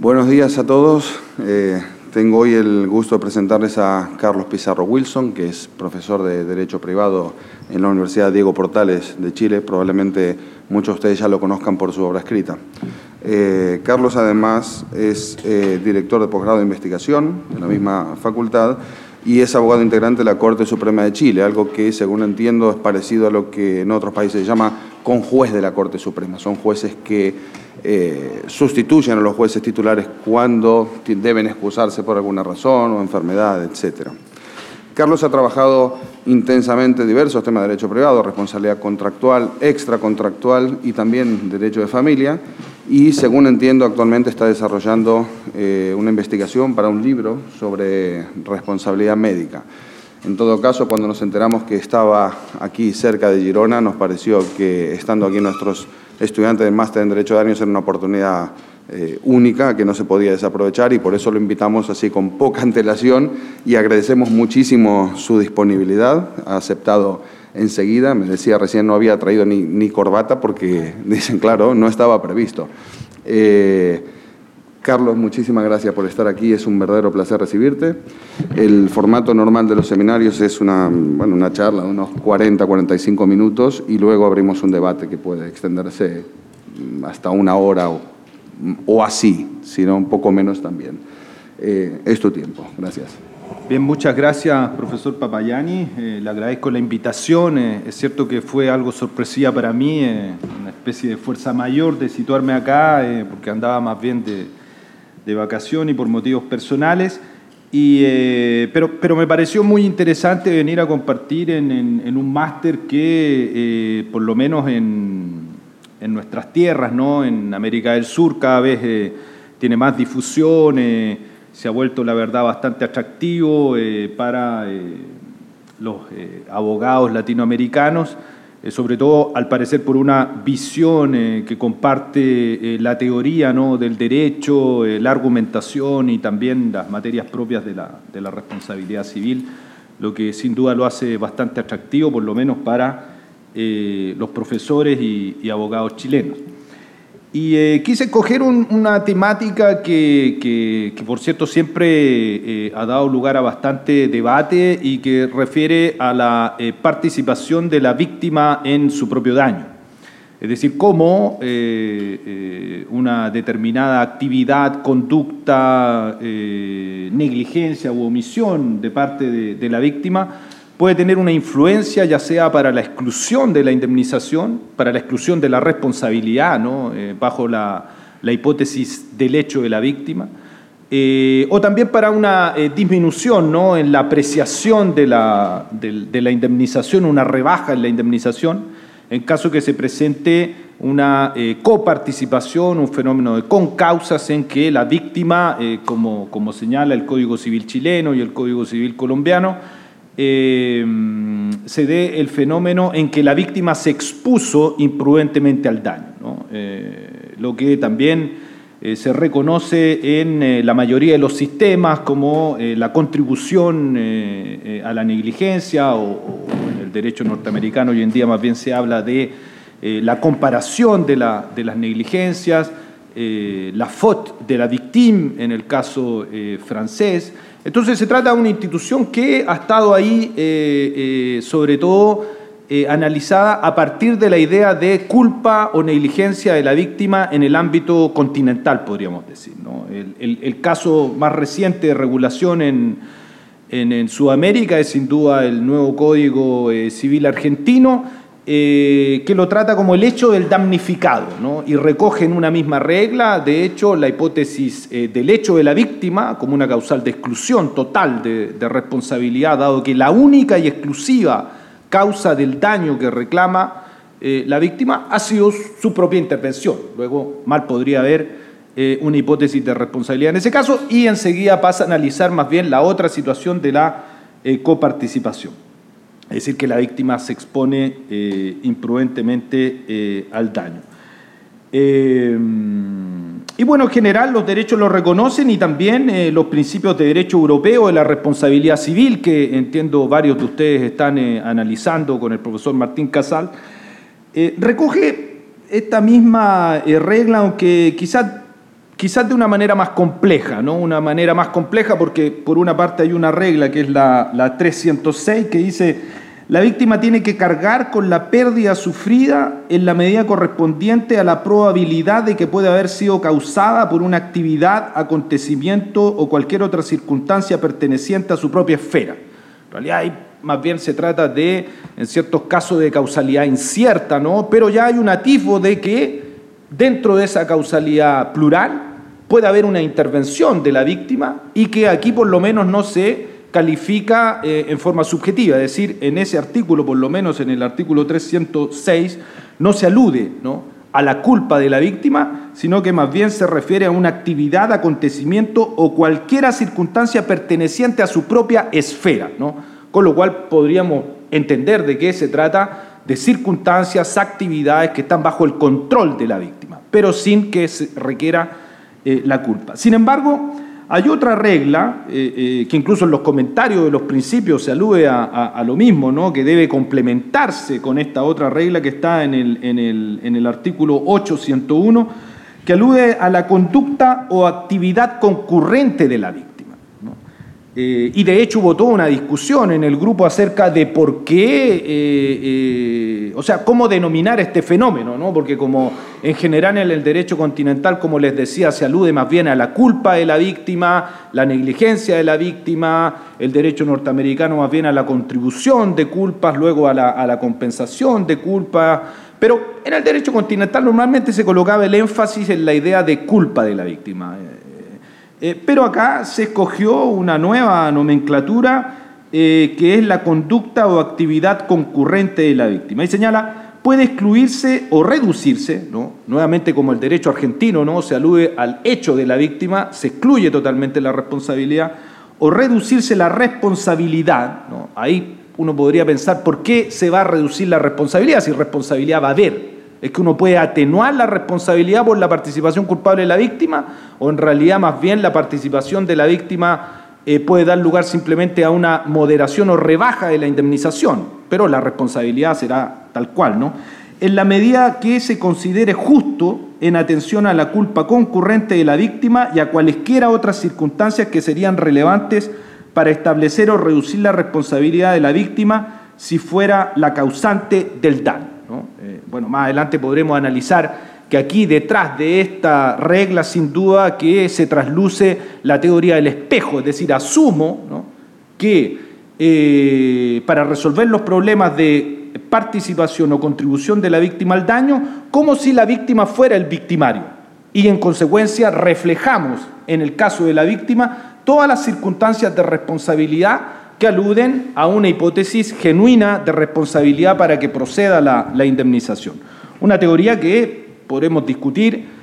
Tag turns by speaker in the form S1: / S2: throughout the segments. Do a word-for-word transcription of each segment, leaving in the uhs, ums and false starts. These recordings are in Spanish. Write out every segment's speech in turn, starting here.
S1: Buenos días a todos. Eh, tengo hoy el gusto de presentarles a Carlos Pizarro Wilson, que es profesor de Derecho Privado en la Universidad Diego Portales de Chile. Probablemente muchos de ustedes ya lo conozcan por su obra escrita. Eh, Carlos, además, es eh, director de posgrado de investigación en la misma facultad y es abogado integrante de la Corte Suprema de Chile, algo que, según entiendo, es parecido a lo que en otros países se llama conjuez de la Corte Suprema. Son jueces que eh, sustituyen a los jueces titulares cuando deben excusarse por alguna razón o enfermedad, etcétera. Carlos ha trabajado intensamente en diversos temas de derecho privado, responsabilidad contractual, extracontractual y también derecho de familia, y según entiendo actualmente está desarrollando eh, una investigación para un libro sobre responsabilidad médica. En todo caso, cuando nos enteramos que estaba aquí cerca de Girona, nos pareció que estando aquí nuestros estudiantes del máster en Derecho de Daños era una oportunidad eh, única que no se podía desaprovechar, y por eso lo invitamos así con poca antelación y agradecemos muchísimo su disponibilidad. Ha aceptado enseguida. Me decía recién no había traído ni, ni corbata porque, dicen, claro, no estaba previsto. Eh, Carlos, muchísimas gracias por estar aquí. Es un verdadero placer recibirte. El formato normal de los seminarios es una, bueno, una charla de unos cuarenta a cuarenta y cinco minutos y luego abrimos un debate que puede extenderse hasta una hora o, o así, sino un poco menos también. Eh, es tu tiempo. Gracias.
S2: Bien, muchas gracias, profesor Papayani. Eh, le agradezco la invitación. Eh, es cierto que fue algo sorpresiva para mí, eh, una especie de fuerza mayor de situarme acá, eh, porque andaba más bien de, de vacación y por motivos personales. Y, eh, pero, pero me pareció muy interesante venir a compartir en, en, en un máster que, eh, por lo menos en, en nuestras tierras, ¿no? En América del Sur, cada vez eh, tiene más difusión. Eh, Se ha vuelto, la verdad, bastante atractivo eh, para eh, los eh, abogados latinoamericanos, eh, sobre todo, al parecer, por una visión eh, que comparte eh, la teoría, ¿no?, del derecho, eh, la argumentación y también las materias propias de la, de la responsabilidad civil, lo que sin duda lo hace bastante atractivo, por lo menos para eh, los profesores y, y abogados chilenos. Y eh, quise escoger un, una temática que, que, que, por cierto, siempre eh, ha dado lugar a bastante debate y que refiere a la eh, participación de la víctima en su propio daño. Es decir, cómo eh, eh, una determinada actividad, conducta, eh, negligencia u omisión de parte de, de la víctima puede tener una influencia, ya sea para la exclusión de la indemnización, para la exclusión de la responsabilidad, ¿no?, eh, bajo la, la hipótesis del hecho de la víctima, eh, o también para una eh, disminución, ¿no?, en la apreciación de la, de, de la indemnización, una rebaja en la indemnización, en caso que se presente una eh, coparticipación, un fenómeno de concausas en que la víctima, eh, como, como señala el Código Civil chileno y el Código Civil colombiano, Eh, se dé el fenómeno en que la víctima se expuso imprudentemente al daño, ¿no? Eh, lo que también eh, se reconoce en eh, la mayoría de los sistemas como eh, la contribución eh, eh, a la negligencia, o, o en el derecho norteamericano hoy en día más bien se habla de eh, la comparación de, la, de las negligencias, eh, la faute de la victime en el caso eh, francés. Entonces se trata de una institución que ha estado ahí eh, eh, sobre todo eh, analizada a partir de la idea de culpa o negligencia de la víctima en el ámbito continental, podríamos decir, ¿no? El, el, el caso más reciente de regulación en, en, en Sudamérica es sin duda el nuevo Código eh, Civil argentino, Eh, que lo trata como el hecho del damnificado, ¿no? Y recoge en una misma regla, de hecho, la hipótesis eh, del hecho de la víctima como una causal de exclusión total de, de responsabilidad, dado que la única y exclusiva causa del daño que reclama eh, la víctima ha sido su propia intervención. Luego, mal podría haber eh, una hipótesis de responsabilidad en ese caso, y enseguida pasa a analizar más bien la otra situación de la eh, coparticipación. Es decir, que la víctima se expone eh, imprudentemente eh, al daño. Eh, y bueno, en general los derechos los reconocen, y también eh, los principios de derecho europeo de la responsabilidad civil, que entiendo varios de ustedes están eh, analizando con el profesor Martín Casal, eh, recoge esta misma eh, regla, aunque quizás quizás de una manera más compleja, ¿no? Una manera más compleja porque por una parte hay una regla que es la, la trescientos seis que dice: la víctima tiene que cargar con la pérdida sufrida en la medida correspondiente a la probabilidad de que puede haber sido causada por una actividad, acontecimiento o cualquier otra circunstancia perteneciente a su propia esfera. En realidad hay, más bien se trata de, en ciertos casos, de causalidad incierta, ¿no? Pero ya hay un atisbo de que dentro de esa causalidad plural puede haber una intervención de la víctima y que aquí por lo menos no se califica eh, en forma subjetiva, es decir, en ese artículo, por lo menos en el artículo trescientos seis, no se alude, ¿no?, a la culpa de la víctima, sino que más bien se refiere a una actividad, acontecimiento o cualquier circunstancia perteneciente a su propia esfera, ¿no? Con lo cual podríamos entender de qué se trata, de circunstancias, actividades que están bajo el control de la víctima, pero sin que se requiera eh, la culpa. Sin embargo, hay otra regla, eh, eh, que incluso en los comentarios de los principios se alude a, a, a lo mismo, ¿no?, que debe complementarse con esta otra regla que está en el, en el, en el artículo ocho punto ciento uno, que alude a la conducta o actividad concurrente de la víctima, ¿no? Eh, y de hecho hubo toda una discusión en el grupo acerca de por qué, eh, eh, o sea, cómo denominar este fenómeno, ¿no? Porque como en general en el derecho continental, como les decía, se alude más bien a la culpa de la víctima, la negligencia de la víctima, el derecho norteamericano más bien a la contribución de culpas, luego a la, a la compensación de culpas, pero en el derecho continental normalmente se colocaba el énfasis en la idea de culpa de la víctima. Eh, pero acá se escogió una nueva nomenclatura eh, que es la conducta o actividad concurrente de la víctima. Y señala, puede excluirse o reducirse, ¿no?, nuevamente como el derecho argentino, ¿no?, se alude al hecho de la víctima, se excluye totalmente la responsabilidad, o reducirse la responsabilidad, ¿no? Ahí uno podría pensar, ¿por qué se va a reducir la responsabilidad si responsabilidad va a haber? ¿Es que uno puede atenuar la responsabilidad por la participación culpable de la víctima? ¿O en realidad más bien la participación de la víctima eh, puede dar lugar simplemente a una moderación o rebaja de la indemnización? Pero la responsabilidad será tal cual, ¿no? En la medida que se considere justo en atención a la culpa concurrente de la víctima y a cualesquiera otras circunstancias que serían relevantes para establecer o reducir la responsabilidad de la víctima si fuera la causante del daño, ¿no? Eh, bueno, más adelante podremos analizar que aquí detrás de esta regla sin duda que se trasluce la teoría del espejo, es decir, asumo, ¿no?, que eh, para resolver los problemas de participación o contribución de la víctima al daño, como si la víctima fuera el victimario, y en consecuencia reflejamos en el caso de la víctima todas las circunstancias de responsabilidad que aluden a una hipótesis genuina de responsabilidad para que proceda la, la indemnización. Una teoría que podremos discutir eh,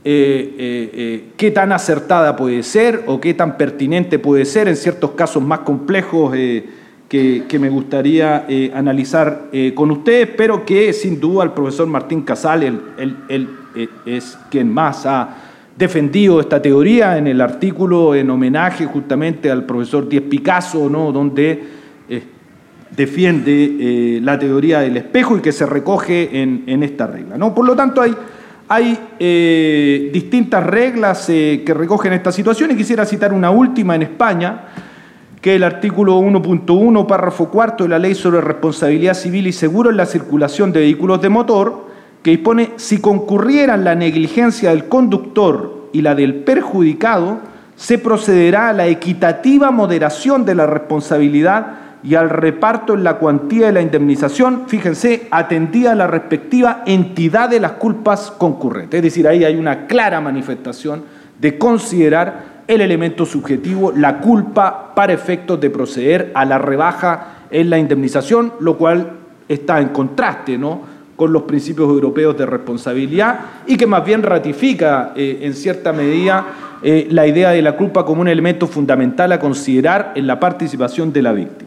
S2: eh, eh, qué tan acertada puede ser o qué tan pertinente puede ser en ciertos casos más complejos eh, que, que me gustaría eh, analizar eh, con ustedes, pero que sin duda el profesor Martín Casal, él, él, él eh, es quien más ha defendido esta teoría en el artículo en homenaje justamente al profesor Díez Picasso, ¿no?, donde eh, defiende eh, la teoría del espejo y que se recoge en, en esta regla, ¿no? Por lo tanto, hay, hay eh, distintas reglas eh, que recogen esta situación y quisiera citar una última en España, que es el artículo uno punto uno, párrafo cuarto de la Ley sobre Responsabilidad Civil y Seguro en la Circulación de Vehículos de Motor, que dispone, si concurrieran la negligencia del conductor y la del perjudicado, se procederá a la equitativa moderación de la responsabilidad y al reparto en la cuantía de la indemnización, fíjense, atendida a la respectiva entidad de las culpas concurrentes. Es decir, ahí hay una clara manifestación de considerar el elemento subjetivo, la culpa, para efectos de proceder a la rebaja en la indemnización, lo cual está en contraste, ¿no?, con los principios europeos de responsabilidad y que más bien ratifica eh, en cierta medida eh, la idea de la culpa como un elemento fundamental a considerar en la participación de la víctima.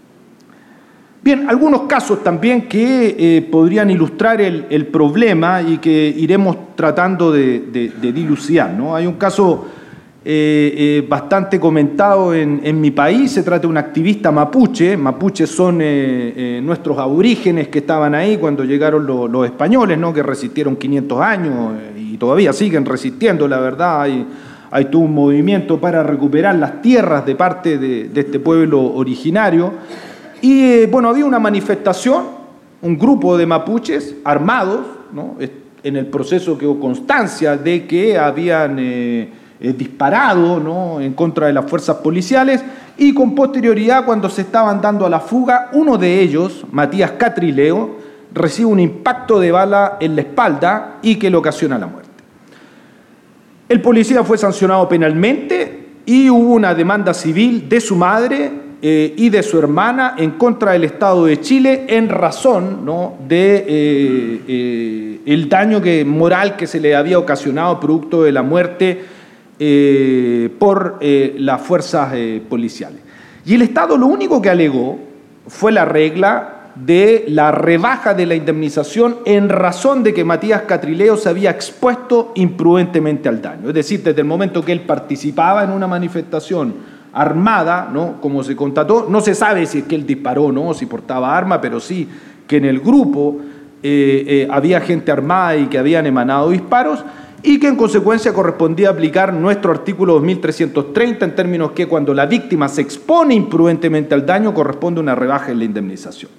S2: Bien, algunos casos también que eh, podrían ilustrar el, el problema y que iremos tratando de, de, de dilucidar, ¿no? Hay un caso eh, eh, bastante comentado en, en mi país, se trata de un activista mapuche. Mapuches son eh, eh, nuestros aborígenes que estaban ahí cuando llegaron lo, los españoles, ¿no?, que resistieron quinientos años eh, y y todavía siguen resistiendo, la verdad, hay, hay todo un movimiento para recuperar las tierras de parte de, de este pueblo originario. Y eh, bueno, había una manifestación, un grupo de mapuches armados, ¿no?, en el proceso quedó constancia de que habían eh, eh, disparado, ¿no?, en contra de las fuerzas policiales, y con posterioridad, cuando se estaban dando a la fuga, uno de ellos, Matías Catrileo, recibe un impacto de bala en la espalda y que le ocasiona la muerte. El policía fue sancionado penalmente y hubo una demanda civil de su madre Eh, y de su hermana en contra del Estado de Chile en razón, ¿no?, de eh, eh, el daño que, moral que se le había ocasionado producto de la muerte eh, por eh, las fuerzas eh, policiales. Y el Estado lo único que alegó fue la regla de la rebaja de la indemnización en razón de que Matías Catrileo se había expuesto imprudentemente al daño. Es decir, desde el momento que él participaba en una manifestación armada, ¿no?, como se constató, no se sabe si es que él disparó, ¿no?, si portaba arma, pero sí que en el grupo eh, eh, había gente armada y que habían emanado disparos, y que en consecuencia correspondía aplicar nuestro artículo dos mil trescientos treinta en términos que cuando la víctima se expone imprudentemente al daño corresponde una rebaja en la indemnización.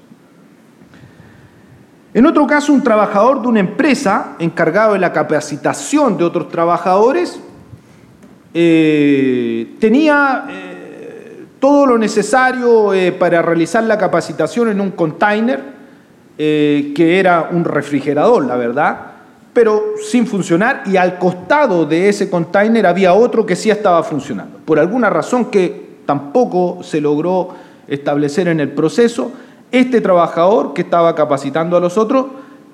S2: En otro caso, un trabajador de una empresa encargado de la capacitación de otros trabajadores Eh, tenía eh, todo lo necesario eh, para realizar la capacitación en un container eh, que era un refrigerador, la verdad, pero sin funcionar, y al costado de ese container había otro que sí estaba funcionando. Por alguna razón que tampoco se logró establecer en el proceso, este trabajador que estaba capacitando a los otros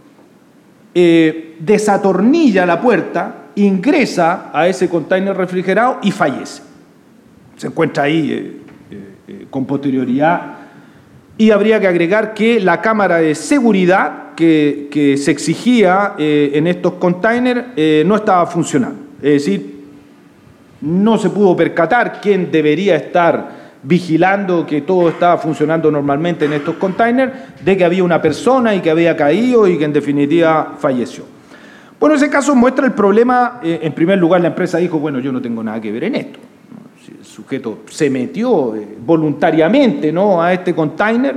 S2: eh, desatornilla la puerta, ingresa a ese container refrigerado y fallece. Se encuentra ahí eh, eh, con posterioridad, y habría que agregar que la cámara de seguridad que, que se exigía eh, en estos containers eh, no estaba funcionando. Es decir, no se pudo percatar quién debería estar vigilando que todo estaba funcionando normalmente en estos containers, de que había una persona y que había caído y que en definitiva falleció. Bueno, ese caso muestra el problema. Eh, en primer lugar, la empresa dijo, bueno, yo no tengo nada que ver en esto. Si el sujeto se metió eh, voluntariamente, ¿no?, a este container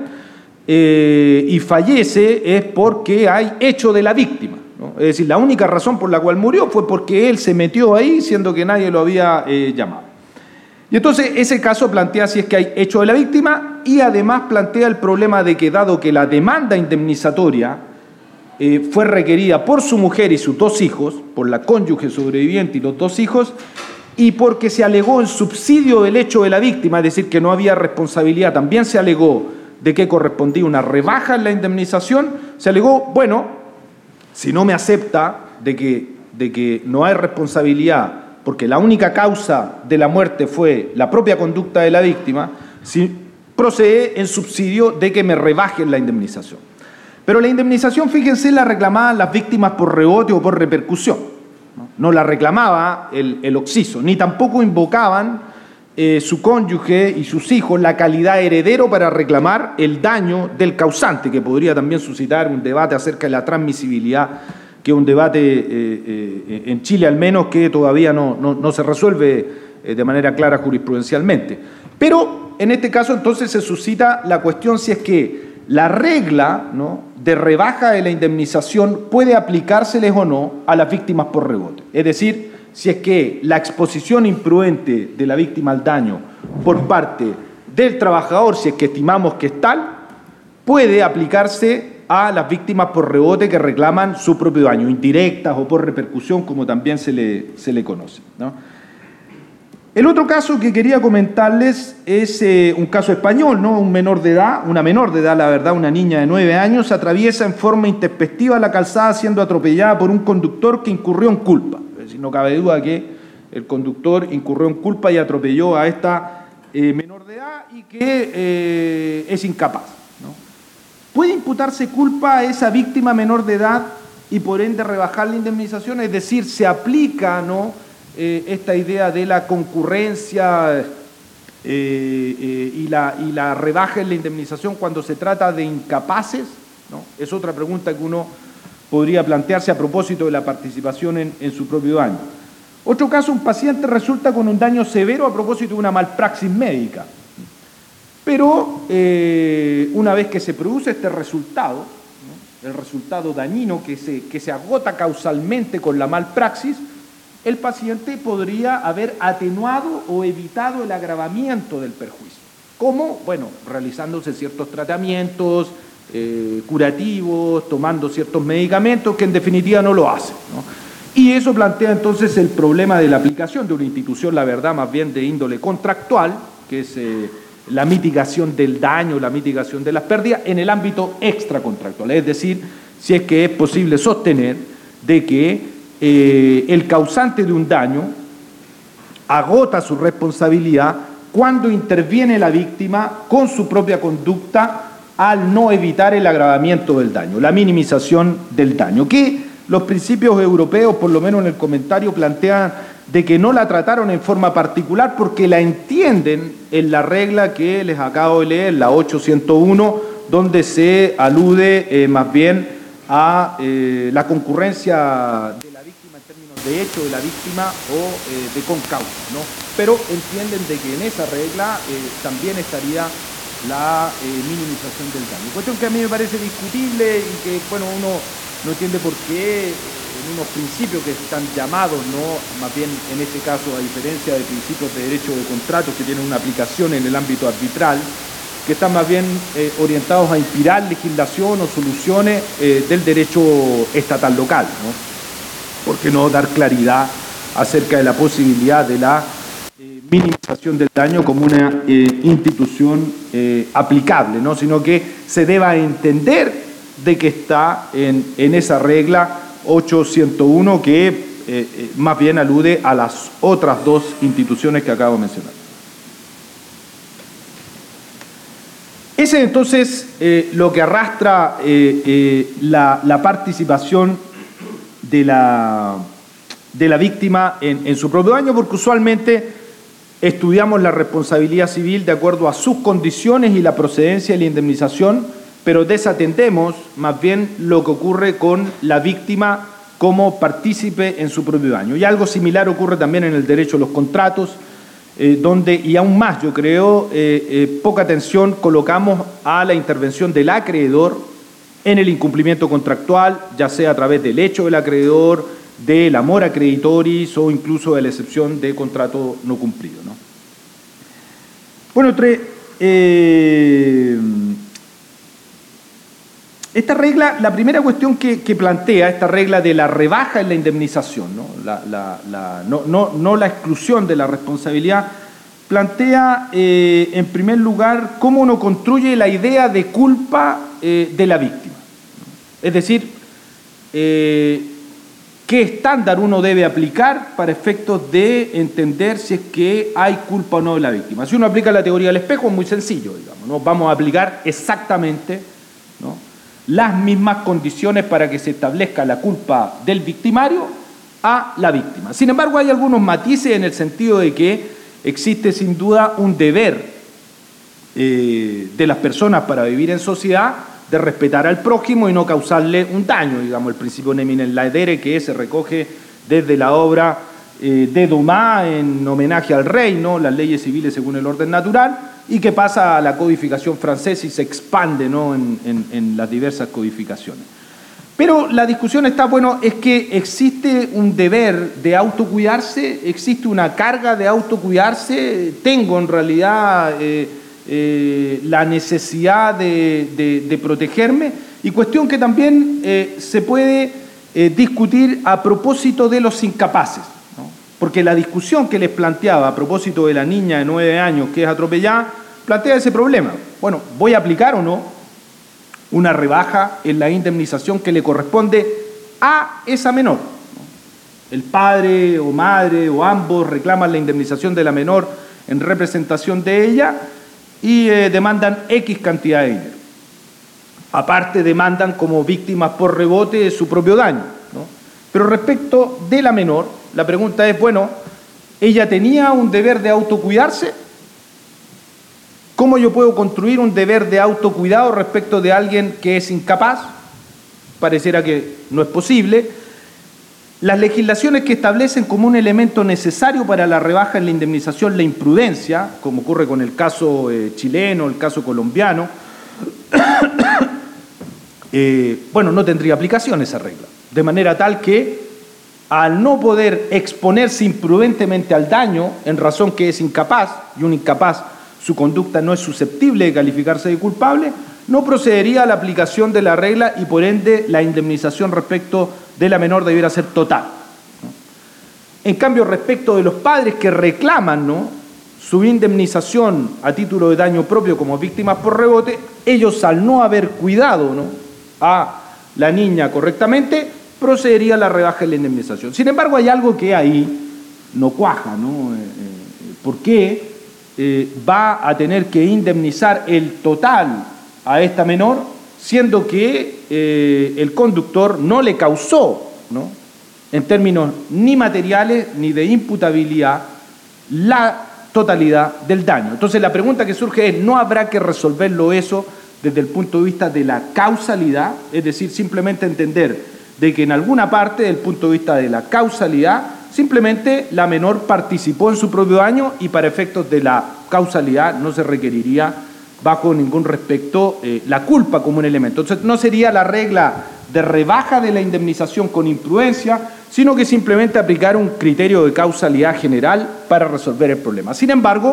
S2: eh, y fallece es porque hay hecho de la víctima, ¿no? Es decir, la única razón por la cual murió fue porque él se metió ahí, siendo que nadie lo había eh, llamado. Y entonces ese caso plantea si es que hay hecho de la víctima, y además plantea el problema de que, dado que la demanda indemnizatoria Eh, fue requerida por su mujer y sus dos hijos, por la cónyuge sobreviviente y los dos hijos, y porque se alegó en subsidio del hecho de la víctima, es decir, que no había responsabilidad, también se alegó de que correspondía una rebaja en la indemnización, se alegó, bueno, si no me acepta de que, de que no hay responsabilidad porque la única causa de la muerte fue la propia conducta de la víctima, si procede en subsidio de que me rebajen la indemnización. Pero la indemnización, fíjense, la reclamaban las víctimas por rebote o por repercusión. No, no la reclamaba el, el occiso, ni tampoco invocaban eh, su cónyuge y sus hijos la calidad heredero para reclamar el daño del causante, que podría también suscitar un debate acerca de la transmisibilidad, que es un debate eh, eh, en Chile al menos que todavía no, no, no se resuelve eh, de manera clara jurisprudencialmente. Pero en este caso entonces se suscita la cuestión si es que la regla, ¿no?, de rebaja de la indemnización puede aplicárseles o no a las víctimas por rebote. Es decir, si es que la exposición imprudente de la víctima al daño por parte del trabajador, si es que estimamos que es tal, puede aplicarse a las víctimas por rebote que reclaman su propio daño, indirectas o por repercusión, como también se le, se le conoce, ¿no? El otro caso que quería comentarles es eh, un caso español, ¿no? Un menor de edad, una menor de edad, la verdad, una niña de nueve años, atraviesa en forma intempestiva la calzada siendo atropellada por un conductor que incurrió en culpa. Es decir, no cabe duda que el conductor incurrió en culpa y atropelló a esta eh, menor de edad y que eh, es incapaz, ¿no? ¿Puede imputarse culpa a esa víctima menor de edad y por ende rebajar la indemnización? Es decir, se aplica, ¿no?, Eh, esta idea de la concurrencia eh, eh, y, la, y la rebaja en la indemnización cuando se trata de incapaces, ¿no? Es otra pregunta que uno podría plantearse a propósito de la participación en, en su propio daño. Otro caso, un paciente resulta con un daño severo a propósito de una malpraxis médica. Pero eh, una vez que se produce este resultado, ¿no?, el resultado dañino que se, que se agota causalmente con la malpraxis, el paciente podría haber atenuado o evitado el agravamiento del perjuicio. ¿Cómo? Bueno, realizándose ciertos tratamientos eh, curativos, tomando ciertos medicamentos que en definitiva no lo hacen, ¿no? Y eso plantea entonces el problema de la aplicación de una institución, la verdad, más bien de índole contractual, que es eh, la mitigación del daño, la mitigación de las pérdidas, en el ámbito extracontractual. Es decir, si es que es posible sostener de que eh, el causante de un daño agota su responsabilidad cuando interviene la víctima con su propia conducta al no evitar el agravamiento del daño, la minimización del daño, que los principios europeos, por lo menos en el comentario, plantean de que no la trataron en forma particular porque la entienden en la regla que les acabo de leer, la ocho ciento uno, donde se alude eh, más bien a eh, la concurrencia de la víctima en términos de hecho de la víctima o eh, de concausa, ¿no? Pero entienden de que en esa regla eh, también estaría la eh, minimización del daño. Cuestión que a mí me parece discutible y que, bueno, uno no entiende por qué en unos principios que están llamados, no, más bien en este caso, a diferencia de principios de derecho de contratos que tienen una aplicación en el ámbito arbitral, que están más bien eh, orientados a inspirar legislación o soluciones eh, del derecho estatal local, ¿no? ¿Por qué no dar claridad acerca de la posibilidad de la eh, minimización del daño como una eh, institución eh, aplicable, ¿no? Sino que se deba entender de que está en, en esa regla ocho ciento uno que eh, eh, más bien alude a las otras dos instituciones que acabo de mencionar. Ese es entonces eh, lo que arrastra eh, eh, la, la participación de la, de la víctima en, en su propio daño, porque usualmente estudiamos la responsabilidad civil de acuerdo a sus condiciones y la procedencia de la indemnización, pero desatendemos más bien lo que ocurre con la víctima como partícipe en su propio daño. Y algo similar ocurre también en el derecho a los contratos, eh, donde, y aún más yo creo, eh, eh, poca atención colocamos a la intervención del acreedor en el incumplimiento contractual, ya sea a través del hecho del acreedor, de la mora creditoris o incluso de la excepción de contrato no cumplido, ¿no? Bueno, tres... Eh, Esta regla, la primera cuestión que, que plantea, esta regla de la rebaja en la indemnización, ¿no? La, la, la, no, no, no la exclusión de la responsabilidad, plantea eh, en primer lugar cómo uno construye la idea de culpa eh, de la víctima. Es decir, eh, qué estándar uno debe aplicar para efectos de entender si es que hay culpa o no de la víctima. Si uno aplica la teoría del espejo es muy sencillo, digamos, ¿no? Vamos a aplicar exactamente, ¿no?, las mismas condiciones para que se establezca la culpa del victimario a la víctima. Sin embargo, hay algunos matices en el sentido de que existe sin duda un deber eh, de las personas para vivir en sociedad de respetar al prójimo y no causarle un daño, digamos, el principio nemine laedere que se recoge desde la obra eh, de Dumas en homenaje al rey, ¿no?, las leyes civiles según el orden natural, y que pasa a la codificación francesa y se expande, ¿no?, en, en, en las diversas codificaciones. Pero la discusión está, bueno, es que existe un deber de autocuidarse, existe una carga de autocuidarse, tengo en realidad eh, eh, la necesidad de, de, de protegerme, y cuestión que también eh, se puede eh, discutir a propósito de los incapaces, ¿no? Porque la discusión que les planteaba a propósito de la niña de nueve años que es atropellada, plantea ese problema. Bueno, ¿voy a aplicar o no una rebaja en la indemnización que le corresponde a esa menor? El padre o madre o ambos reclaman la indemnización de la menor en representación de ella y eh, demandan X cantidad de dinero. Aparte demandan como víctimas por rebote su propio daño, ¿no? Pero respecto de la menor, la pregunta es, bueno, ¿ella tenía un deber de autocuidarse? ¿Cómo yo puedo construir un deber de autocuidado respecto de alguien que es incapaz? pareciera que no es posible. Las legislaciones que establecen como un elemento necesario para la rebaja en la indemnización la imprudencia, como ocurre con el caso eh, chileno, el caso colombiano, eh, bueno, no tendría aplicación esa regla. De manera tal que, al no poder exponerse imprudentemente al daño, en razón que es incapaz, y un incapaz, su conducta no es susceptible de calificarse de culpable, no procedería a la aplicación de la regla y por ende la indemnización respecto de la menor debiera ser total. En cambio, respecto de los padres que reclaman, ¿no?, su indemnización a título de daño propio como víctimas por rebote, ellos, al no haber cuidado, ¿no?, a la niña correctamente, procedería a la rebaja de la indemnización. Sin embargo, hay algo que ahí no cuaja, ¿no? Eh, eh, ¿Por qué eh, va a tener que indemnizar el total a esta menor, siendo que eh, el conductor no le causó, ¿no?, en términos ni materiales ni de imputabilidad, la totalidad del daño? Entonces la pregunta que surge es, ¿no habrá que resolverlo eso desde el punto de vista de la causalidad? Es decir, simplemente entender de que en alguna parte, desde el punto de vista de la causalidad, simplemente la menor participó en su propio daño y para efectos de la causalidad no se requeriría bajo ningún respecto eh, la culpa como un elemento. Entonces no sería la regla de rebaja de la indemnización con imprudencia, sino que simplemente aplicar un criterio de causalidad general para resolver el problema. Sin embargo,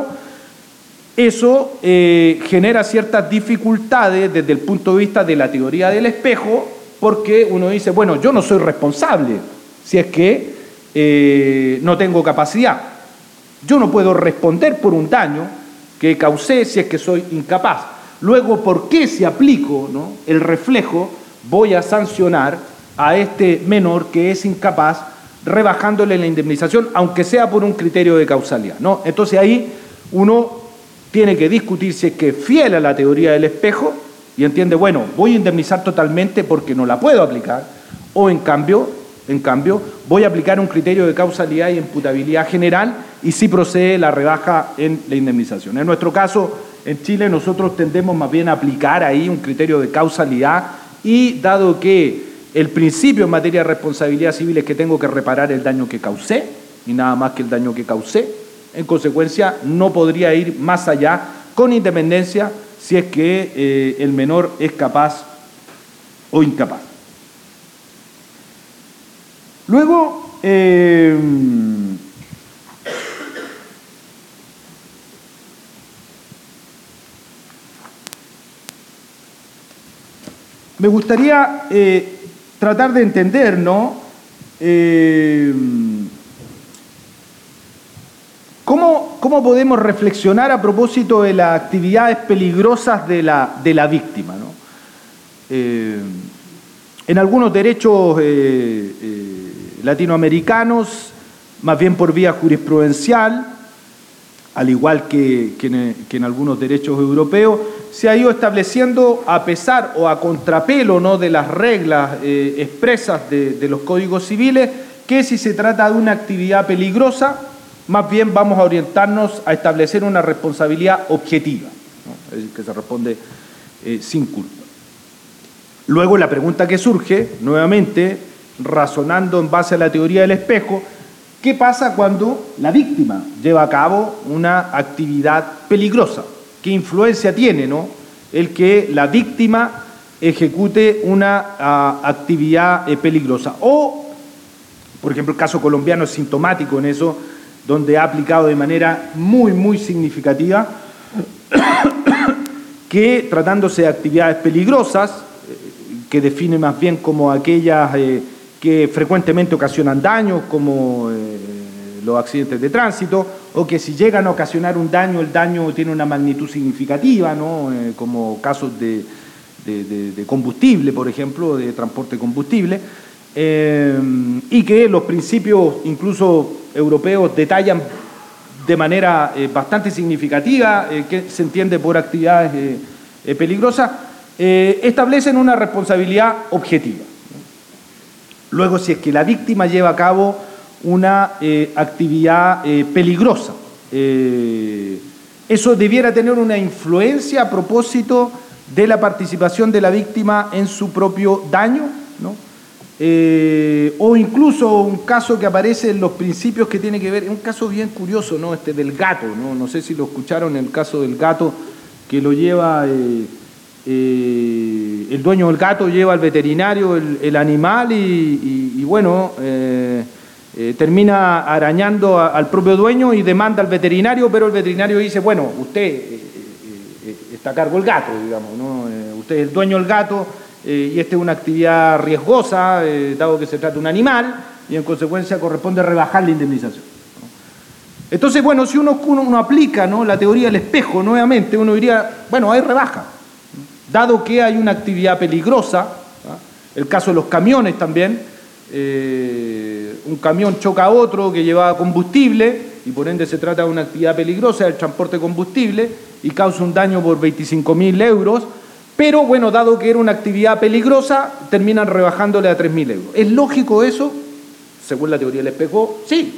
S2: eso eh, genera ciertas dificultades desde el punto de vista de la teoría del espejo, porque uno dice, bueno, yo no soy responsable si es que eh, no tengo capacidad. Yo no puedo responder por un daño que causé si es que soy incapaz. Luego, ¿por qué si aplico, ¿no?, el reflejo voy a sancionar a este menor que es incapaz rebajándole la indemnización, aunque sea por un criterio de causalidad, ¿no? Entonces ahí uno tiene que discutir si es que es fiel a la teoría del espejo y entiende, bueno, voy a indemnizar totalmente porque no la puedo aplicar, o en cambio, en cambio, voy a aplicar un criterio de causalidad y imputabilidad general y sí procede la rebaja en la indemnización. En nuestro caso, en Chile, nosotros tendemos más bien a aplicar ahí un criterio de causalidad y dado que el principio en materia de responsabilidad civil es que tengo que reparar el daño que causé y nada más que el daño que causé, en consecuencia no podría ir más allá con independencia si es que eh, el menor es capaz o incapaz. Luego, eh, me gustaría eh, tratar de entender, ¿no?, eh, ¿cómo, cómo podemos reflexionar a propósito de las actividades peligrosas de la, de la víctima, ¿no? Eh, en algunos derechos eh, eh, latinoamericanos, más bien por vía jurisprudencial, al igual que, que, en, que en algunos derechos europeos, se ha ido estableciendo, a pesar o a contrapelo, ¿no?, de las reglas eh, expresas de, de los códigos civiles, que si se trata de una actividad peligrosa, más bien vamos a orientarnos a establecer una responsabilidad objetiva, ¿no?, es decir, que se responde eh, sin culpa. Luego la pregunta que surge, nuevamente, razonando en base a la teoría del espejo, ¿qué pasa cuando la víctima lleva a cabo una actividad peligrosa? ¿Qué influencia tiene, ¿no?, el que la víctima ejecute una uh, actividad eh, peligrosa? O, por ejemplo, el caso colombiano es sintomático en eso, donde ha aplicado de manera muy, muy significativa que, tratándose de actividades peligrosas, eh, que define más bien como aquellas eh, que frecuentemente ocasionan daños, como eh, los accidentes de tránsito, o que si llegan a ocasionar un daño, el daño tiene una magnitud significativa, ¿no?, eh, como casos de, de, de, de combustible, por ejemplo, de transporte de combustible, eh, y que los principios incluso europeos detallan de manera eh, bastante significativa eh, que se entiende por actividades eh, eh, peligrosas, eh, establecen una responsabilidad objetiva. Luego, si es que la víctima lleva a cabo una eh, actividad eh, peligrosa, eh, eso debiera tener una influencia a propósito de la participación de la víctima en su propio daño. ¿no? Eh, o incluso un caso que aparece en los principios que tiene que ver, es un caso bien curioso, ¿no? Este del gato, ¿no? No sé si lo escucharon, el caso del gato que lo lleva, eh, eh, el dueño del gato lleva al veterinario el, el animal y, y, y bueno, eh, eh, termina arañando a, al propio dueño y demanda al veterinario, pero el veterinario dice, bueno, usted eh, eh, está a cargo del gato, digamos, ¿no? Eh, usted es el dueño del gato, Eh, y esta es una actividad riesgosa, eh, dado que se trata de un animal, y en consecuencia corresponde rebajar la indemnización, ¿no? Entonces, bueno, si uno, uno, uno aplica, ¿no?, la teoría del espejo nuevamente, uno diría, bueno, hay rebaja, ¿no?, dado que hay una actividad peligrosa, ¿no? El caso de los camiones también, eh, un camión choca a otro que llevaba combustible, y por ende se trata de una actividad peligrosa, el transporte de combustible, y causa un daño por veinticinco mil euros, pero bueno, dado que era una actividad peligrosa, terminan rebajándole a tres mil euros. ¿Es lógico eso? Según la teoría del espejo, sí,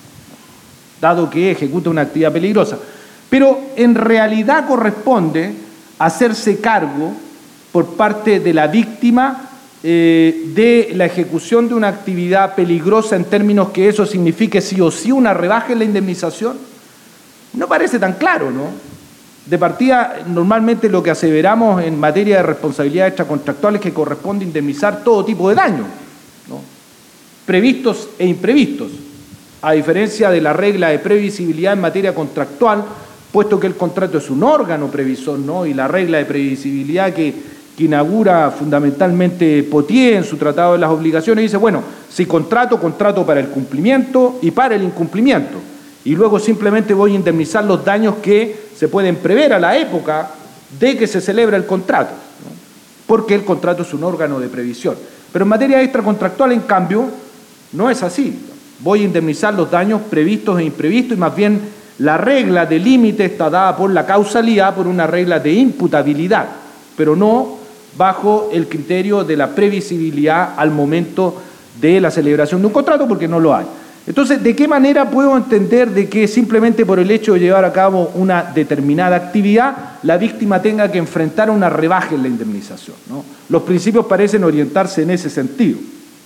S2: dado que ejecuta una actividad peligrosa. Pero en realidad corresponde hacerse cargo por parte de la víctima eh, de la ejecución de una actividad peligrosa en términos que eso signifique sí o sí una rebaja en la indemnización. No parece tan claro, ¿no? De partida, normalmente lo que aseveramos en materia de responsabilidad extracontractual es que corresponde indemnizar todo tipo de daños, ¿no?, previstos e imprevistos, a diferencia de la regla de previsibilidad en materia contractual, puesto que el contrato es un órgano previsor, ¿no?, y la regla de previsibilidad que, que inaugura fundamentalmente Potier en su Tratado de las Obligaciones dice, bueno, si contrato, contrato para el cumplimiento y para el incumplimiento, y luego simplemente voy a indemnizar los daños que se pueden prever a la época de que se celebra el contrato, ¿no?, porque el contrato es un órgano de previsión. Pero en materia extracontractual, en cambio, no es así. Voy a indemnizar los daños previstos e imprevistos y más bien la regla de límite está dada por la causalidad, por una regla de imputabilidad, pero no bajo el criterio de la previsibilidad al momento de la celebración de un contrato, porque no lo hay. Entonces, ¿de qué manera puedo entender de que simplemente por el hecho de llevar a cabo una determinada actividad, la víctima tenga que enfrentar una rebaja en la indemnización, ¿no? Los principios parecen orientarse en ese sentido.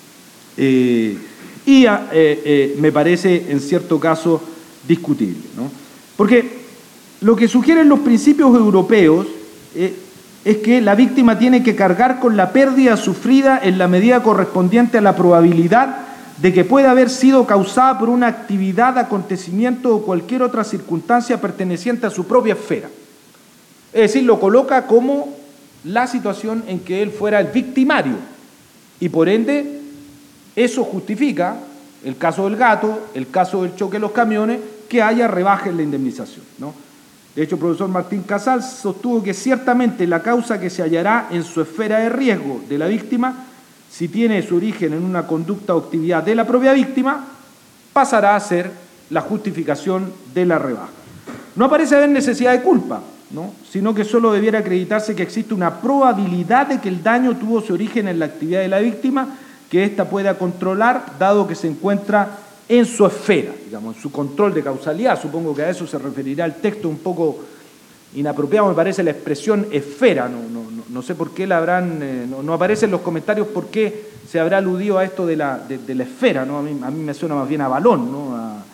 S2: Eh, y eh, eh, me parece, en cierto caso, discutible, ¿no? Porque lo que sugieren los principios europeos eh, es que la víctima tiene que cargar con la pérdida sufrida en la medida correspondiente a la probabilidad de que pueda haber sido causada por una actividad, acontecimiento o cualquier otra circunstancia perteneciente a su propia esfera. Es decir, lo coloca como la situación en que él fuera el victimario y por ende eso justifica, el caso del gato, el caso del choque de los camiones, que haya rebaja en la indemnización, ¿no? De hecho, el profesor Martín Casals sostuvo que ciertamente la causa que se hallará en su esfera de riesgo de la víctima, si tiene su origen en una conducta o actividad de la propia víctima, pasará a ser la justificación de la rebaja. No aparece haber necesidad de culpa, ¿no?, sino que solo debiera acreditarse que existe una probabilidad de que el daño tuvo su origen en la actividad de la víctima, que ésta pueda controlar, dado que se encuentra en su esfera, digamos, en su control de causalidad. Supongo que a eso se referirá el texto, un poco inapropiado me parece la expresión esfera, no, no, no, no sé por qué la habrán, eh, no, no aparece en los comentarios por qué se habrá aludido a esto de la, de, de la esfera, ¿no? A mí, a mí me suena más bien a balón, ¿no? A, a,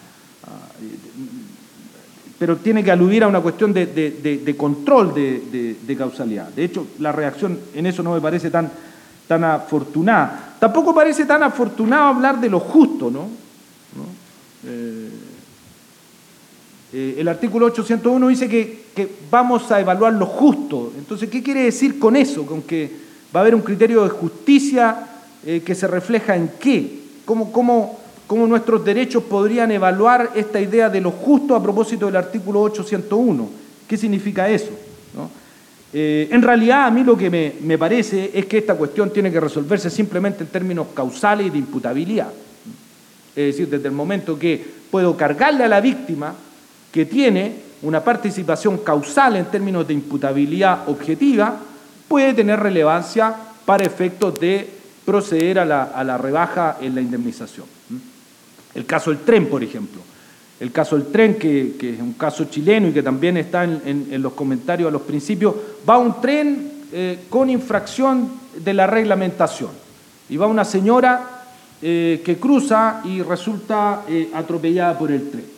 S2: pero tiene que aludir a una cuestión de, de, de, de control de, de, de causalidad. De hecho, la reacción en eso no me parece tan, tan afortunada. Tampoco parece tan afortunado hablar de lo justo, ¿no? ¿No? Eh, Eh, el artículo ochocientos uno dice que, que vamos a evaluar lo justo. Entonces, ¿qué quiere decir con eso? Con que va a haber un criterio de justicia eh, que se refleja en qué. ¿Cómo, cómo, ¿Cómo nuestros derechos podrían evaluar esta idea de lo justo a propósito del artículo ochocientos uno? ¿Qué significa eso? ¿No? Eh, en realidad, a mí lo que me, me parece es que esta cuestión tiene que resolverse simplemente en términos causales y de imputabilidad. Es decir, desde el momento que puedo cargarle a la víctima que tiene una participación causal en términos de imputabilidad objetiva, puede tener relevancia para efectos de proceder a la, a la rebaja en la indemnización. El caso del tren, por ejemplo. El caso del tren, que, que es un caso chileno y que también está en, en, en los comentarios a los principios, va un tren eh, con infracción de la reglamentación. Y va una señora eh, que cruza y resulta eh, atropellada por el tren.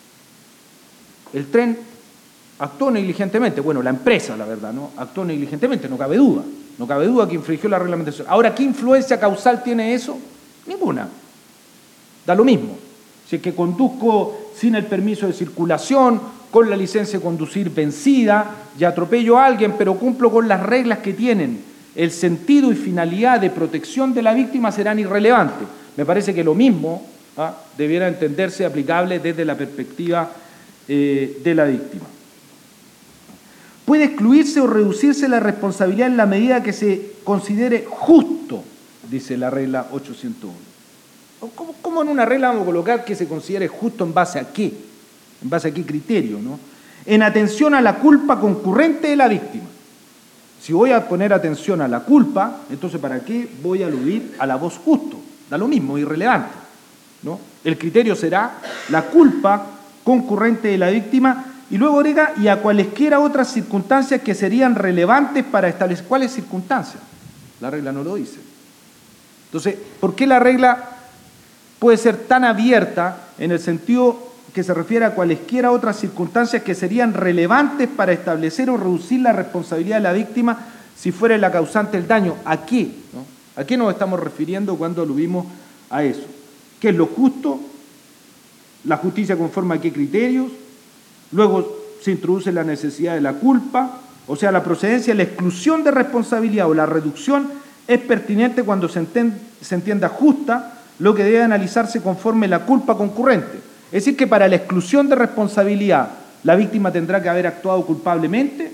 S2: El tren actuó negligentemente, bueno, la empresa, la verdad, ¿no? Actuó negligentemente, no cabe duda, no cabe duda que infringió la reglamentación. Ahora, ¿qué influencia causal tiene eso? Ninguna. Da lo mismo. Si es que conduzco sin el permiso de circulación, con la licencia de conducir vencida, y atropello a alguien, pero cumplo con las reglas que tienen el sentido y finalidad de protección de la víctima, serán irrelevantes. Me parece que lo mismo ¿ah? debiera entenderse aplicable desde la perspectiva eh, de la víctima. Puede excluirse o reducirse la responsabilidad en la medida que se considere justo, dice la regla ochocientos uno. ¿Cómo, cómo en una regla vamos a colocar que se considere justo en base a qué? ¿En base a qué criterio? ¿No? En atención a la culpa concurrente de la víctima. Si voy a poner atención a la culpa, entonces ¿para qué voy a aludir a la voz justo? Da lo mismo, irrelevante, ¿no? El criterio será la culpa concurrente de la víctima. Y luego agrega, y a cualesquiera otras circunstancias que serían relevantes para establecer. ¿Cuáles circunstancias? La regla no lo dice. Entonces, ¿por qué la regla puede ser tan abierta en el sentido que se refiere a cualesquiera otras circunstancias que serían relevantes para establecer o reducir la responsabilidad de la víctima si fuera la causante del daño? ¿A qué? ¿No? ¿A qué nos estamos refiriendo cuando aludimos a eso? ¿Qué es lo justo? ¿La justicia conforme a qué criterios? Luego se introduce la necesidad de la culpa, o sea, la procedencia, la exclusión de responsabilidad o la reducción es pertinente cuando se, enten, se entienda justa, lo que debe analizarse conforme la culpa concurrente. Es decir, que para la exclusión de responsabilidad la víctima tendrá que haber actuado culpablemente.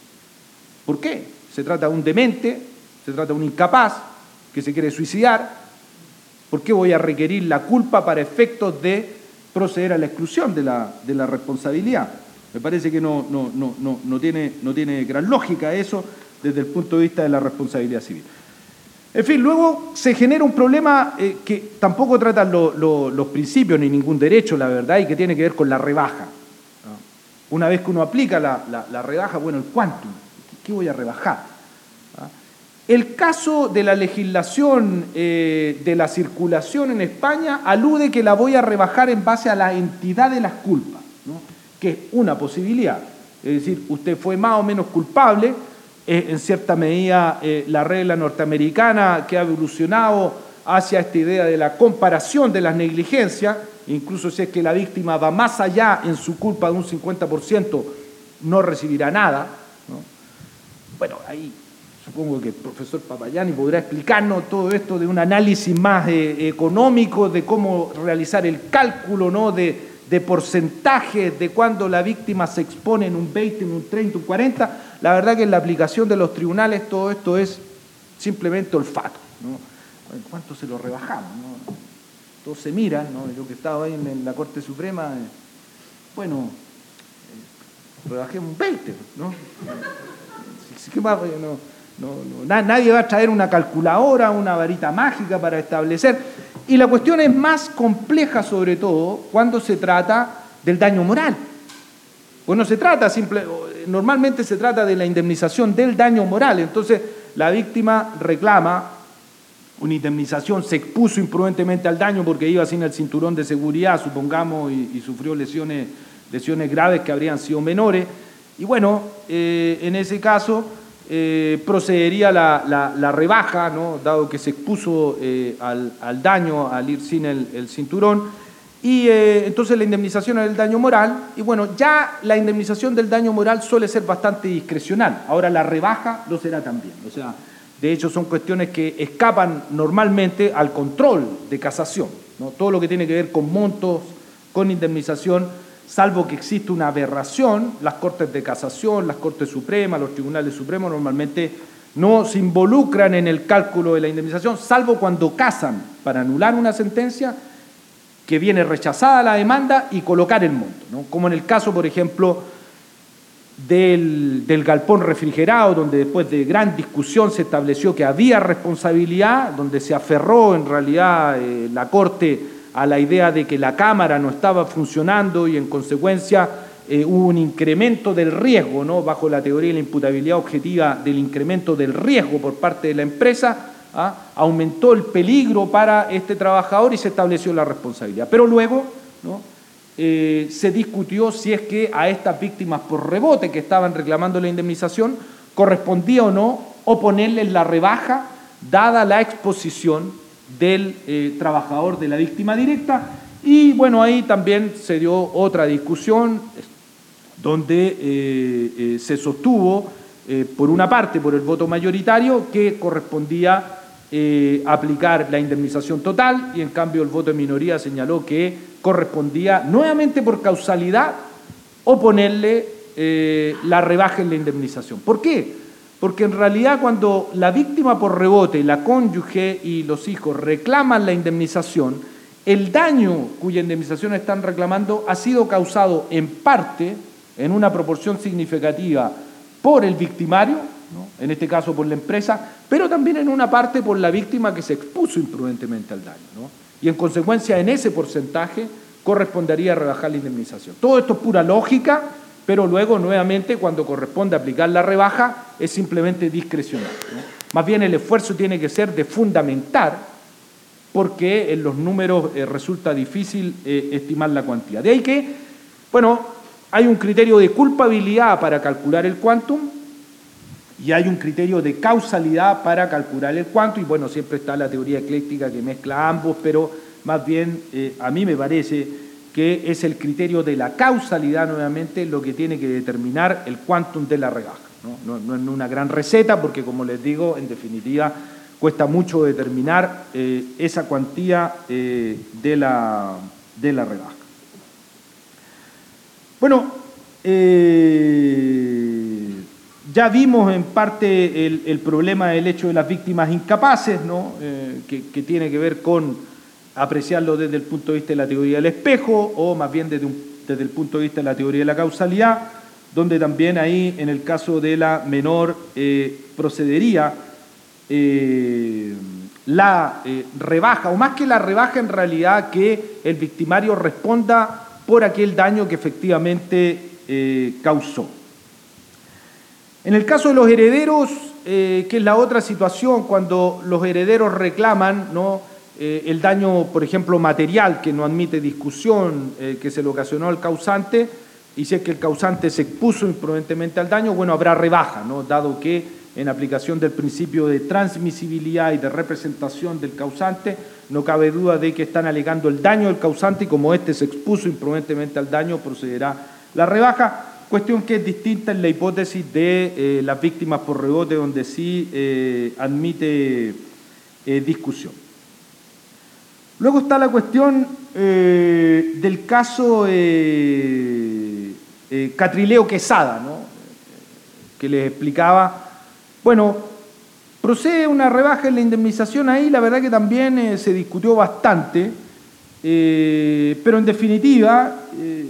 S2: ¿Por qué? Se trata de un demente, se trata de un incapaz que se quiere suicidar. ¿Por qué voy a requerir la culpa para efectos de proceder a la exclusión de la, de la responsabilidad? Me parece que no, no, no, no, no, tiene, no tiene gran lógica eso desde el punto de vista de la responsabilidad civil. En fin, luego se genera un problema eh, que tampoco tratan lo, lo, los principios ni ningún derecho, la verdad, y que tiene que ver con la rebaja, ¿no? Una vez que uno aplica la, la, la rebaja, bueno, el quantum, ¿qué voy a rebajar? ¿Ah? El caso de la legislación eh, de la circulación en España alude que la voy a rebajar en base a la entidad de las culpas, ¿no? Que es una posibilidad. Es decir, usted fue más o menos culpable, eh, en cierta medida eh, la regla norteamericana que ha evolucionado hacia esta idea de la comparación de las negligencias, incluso si es que la víctima va más allá en su culpa de un cincuenta por ciento, no recibirá nada, ¿no? Bueno, ahí supongo que el profesor Papayani podrá explicarnos todo esto de un análisis más eh, económico, de cómo realizar el cálculo, ¿no? de, de porcentajes, de cuándo la víctima se expone en un veinte, en un treinta, un cuarenta. La verdad que en la aplicación de los tribunales todo esto es simplemente olfato, ¿no? ¿Cuánto se lo rebajamos, ¿no? Todos se miran, ¿no? Yo que he estado ahí en, en la Corte Suprema, eh, bueno, eh, rebajé un veinte, ¿no? ¿Qué más? No, no, no, nadie va a traer una calculadora, una varita mágica para establecer. Y la cuestión es más compleja, sobre todo, cuando se trata del daño moral. Pues no se trata, simple, normalmente se trata de la indemnización del daño moral. Entonces, la víctima reclama una indemnización, se expuso imprudentemente al daño porque iba sin el cinturón de seguridad, supongamos, y, y sufrió lesiones, lesiones graves que habrían sido menores. Y bueno, eh, en ese caso eh, procedería la, la, la rebaja, ¿no? Dado que se expuso eh, al, al daño al ir sin el, el cinturón. Y eh, entonces la indemnización es el daño moral. Y bueno, ya la indemnización del daño moral suele ser bastante discrecional. Ahora la rebaja lo será también. O sea, de hecho son cuestiones que escapan normalmente al control de casación, ¿no? Todo lo que tiene que ver con montos, con indemnización, salvo que existe una aberración, las Cortes de Casación, las Cortes Supremas, los Tribunales Supremos normalmente no se involucran en el cálculo de la indemnización, salvo cuando casan para anular una sentencia que viene rechazada la demanda y colocar el monto, ¿no? Como en el caso, por ejemplo, del, del galpón refrigerado, donde después de gran discusión se estableció que había responsabilidad, donde se aferró en realidad eh, la Corte a la idea de que la Cámara no estaba funcionando y en consecuencia eh, hubo un incremento del riesgo, ¿no? Bajo la teoría de la imputabilidad objetiva del incremento del riesgo por parte de la empresa. ¿ah? Aumentó el peligro para este trabajador y se estableció la responsabilidad. Pero luego, ¿no? eh, se discutió si es que a estas víctimas por rebote que estaban reclamando la indemnización correspondía o no oponerles la rebaja dada la exposición del eh, trabajador de la víctima directa. Y bueno, ahí también se dio otra discusión donde eh, eh, se sostuvo, eh, por una parte, por el voto mayoritario, que correspondía eh, aplicar la indemnización total, y en cambio el voto de minoría señaló que correspondía, nuevamente por causalidad, oponerle eh, la rebaja en la indemnización. ¿Por qué? Porque en realidad cuando la víctima por rebote, la cónyuge y los hijos reclaman la indemnización, el daño cuya indemnización están reclamando ha sido causado en parte, en una proporción significativa, por el victimario, ¿no? En este caso por la empresa, pero también en una parte por la víctima que se expuso imprudentemente al daño, ¿no? Y en consecuencia en ese porcentaje correspondería rebajar la indemnización. Todo esto es pura lógica, pero luego nuevamente cuando corresponde aplicar la rebaja es simplemente discrecional, ¿no? Más bien el esfuerzo tiene que ser de fundamentar, porque en los números eh, resulta difícil eh, estimar la cuantía. De ahí que, bueno, hay un criterio de culpabilidad para calcular el quantum y hay un criterio de causalidad para calcular el quantum, y bueno, siempre está la teoría ecléctica que mezcla ambos, pero más bien eh, a mí me parece que es el criterio de la causalidad nuevamente lo que tiene que determinar el quantum de la rebaja, ¿no? No, no es una gran receta porque, como les digo, en definitiva cuesta mucho determinar eh, esa cuantía eh, de, la, de la rebaja. Bueno, eh, ya vimos en parte el, el problema del hecho de las víctimas incapaces, ¿no? eh, que, que tiene que ver con apreciarlo desde el punto de vista de la teoría del espejo o más bien desde, un, desde el punto de vista de la teoría de la causalidad, donde también ahí en el caso de la menor eh, procedería eh, la eh, rebaja, o más que la rebaja en realidad que el victimario responda por aquel daño que efectivamente eh, causó. En el caso de los herederos, eh, que es la otra situación, cuando los herederos reclaman, ¿no? eh, el daño, por ejemplo, material, que no admite discusión, eh, que se le ocasionó al causante, y si es que el causante se expuso imprudentemente al daño, bueno, habrá rebaja, ¿no? Dado que en aplicación del principio de transmisibilidad y de representación del causante, no cabe duda de que están alegando el daño del causante y como éste se expuso imprudentemente al daño, procederá la rebaja, cuestión que es distinta en la hipótesis de eh, las víctimas por rebote, donde sí eh, admite eh, discusión. Luego está la cuestión eh, del caso eh, eh, Catrileo Quesada, ¿no? que les explicaba. Bueno, procede una rebaja en la indemnización ahí, la verdad que también eh, se discutió bastante, eh, pero en definitiva, eh,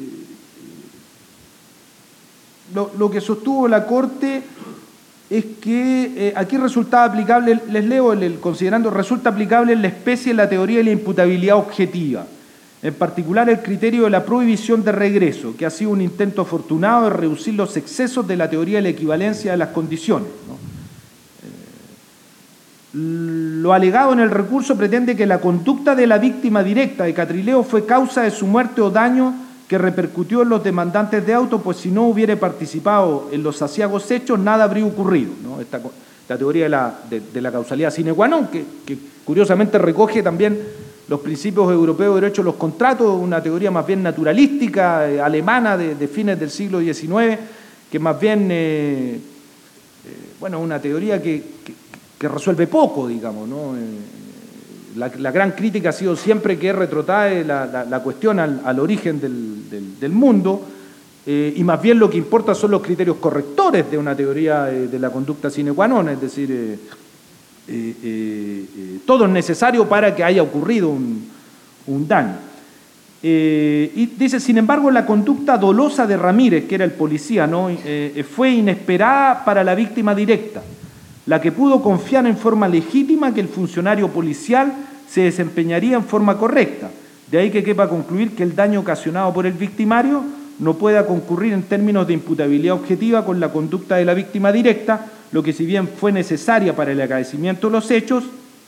S2: lo, lo que sostuvo la Corte es que eh, aquí resultaba aplicable, les leo el, el considerando, resulta aplicable en la especie la teoría de la imputabilidad objetiva, en particular el criterio de la prohibición de regreso, que ha sido un intento afortunado de reducir los excesos de la teoría de la equivalencia de las condiciones, ¿no? Lo alegado en el recurso pretende que la conducta de la víctima directa de Catrileo fue causa de su muerte o daño que repercutió en los demandantes de auto, pues si no hubiera participado en los aciagos hechos, nada habría ocurrido, ¿no? Esta, la teoría de la, de, de la causalidad sine qua non, que, que curiosamente recoge también los principios europeos de derecho de los contratos, una teoría más bien naturalística, eh, alemana de, de fines del siglo diecinueve, que más bien, eh, eh, bueno, una teoría que, que que resuelve poco, digamos, ¿no? Eh, la, la gran crítica ha sido siempre que retrotrae la, la, la cuestión al, al origen del, del, del mundo, eh, y más bien lo que importa son los criterios correctores de una teoría eh, de la conducta sine qua non, es decir, eh, eh, eh, todo es necesario para que haya ocurrido un, un daño. Eh, y dice, sin embargo, la conducta dolosa de Ramírez, que era el policía, ¿no? eh, fue inesperada para la víctima directa, la que pudo confiar en forma legítima que el funcionario policial se desempeñaría en forma correcta. De ahí que quepa concluir que el daño ocasionado por el victimario no pueda concurrir en términos de imputabilidad objetiva con la conducta de la víctima directa, lo que si bien fue necesaria para el acaecimiento de los hechos,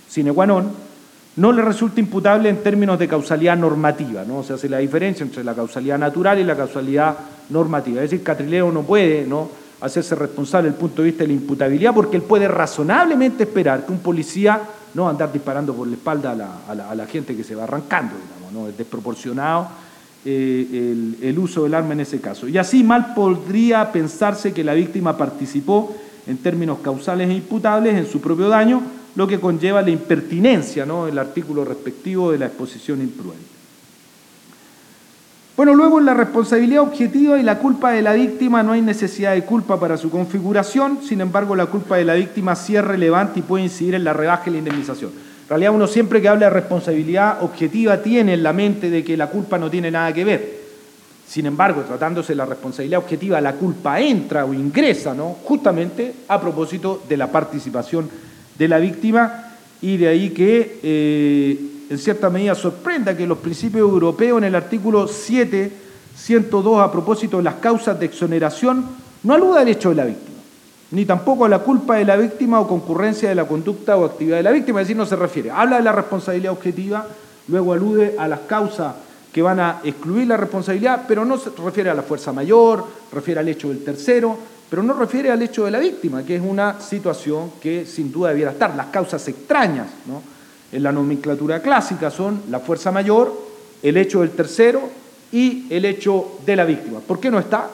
S3: sine qua non, no le resulta imputable en términos de causalidad normativa, ¿no? Se hace la diferencia entre la causalidad natural y la causalidad normativa. Es decir, Catrileo no puede, ¿no?, hacerse responsable desde el punto de vista de la imputabilidad porque él puede razonablemente esperar que un policía no andar disparando por la espalda a la, a la, a la gente que se va arrancando, digamos, ¿no? Es desproporcionado eh, el, el uso del arma en ese caso. Y así mal podría pensarse que la víctima participó en términos causales e imputables en su propio daño, lo que conlleva la impertinencia, ¿no?, el artículo respectivo de la exposición imprudente. Bueno, luego en la responsabilidad objetiva y la culpa de la víctima no hay necesidad de culpa para su configuración, sin embargo la culpa de la víctima sí es relevante y puede incidir en la rebaja y la indemnización. En realidad uno siempre que habla de responsabilidad objetiva tiene en la mente de que la culpa no tiene nada que ver. Sin embargo, tratándose de la responsabilidad objetiva, la culpa entra o ingresa, ¿no?, justamente a propósito de la participación de la víctima, y de ahí que eh, en cierta medida sorprenda que los principios europeos en el artículo siete, ciento dos, a propósito de las causas de exoneración, no aluda al hecho de la víctima, ni tampoco a la culpa de la víctima o concurrencia de la conducta o actividad de la víctima, es decir, no se refiere. Habla de la responsabilidad objetiva, luego alude a las causas que van a excluir la responsabilidad, pero no se refiere a la fuerza mayor, refiere al hecho del tercero, pero no refiere al hecho de la víctima, que es una situación que sin duda debiera estar. Las causas extrañas, ¿no?, en la nomenclatura clásica son la fuerza mayor, el hecho del tercero y el hecho de la víctima. ¿Por qué no está?